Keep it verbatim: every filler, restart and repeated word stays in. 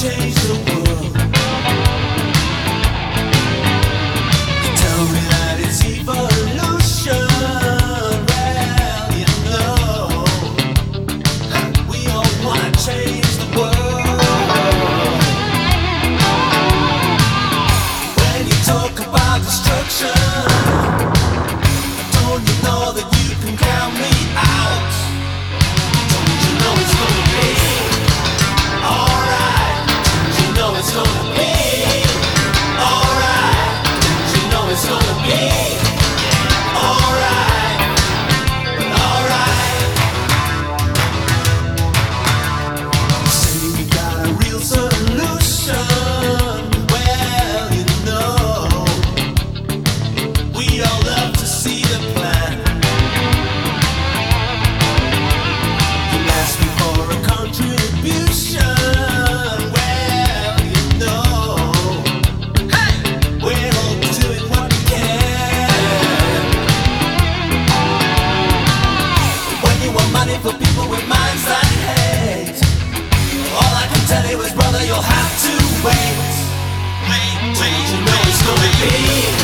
change the world. You tell me that it's evolution. Well, you know, we all wanna change the world. When you talk about destruction, don't you know that you can count me out? Don't you know it's gonna be alright? Don't you know it's gonna be alright? Don't you know it's gonna be alright? Alright. You say you got a real solution. Well, you know, we all love to see the plan. You ask me for a contribution. Well, you know, hey, we're all doing what we can. When you want money for people with minds that hate, all I can tell you is, brother, you'll have to wait. Wait, wait, you know it's gonna be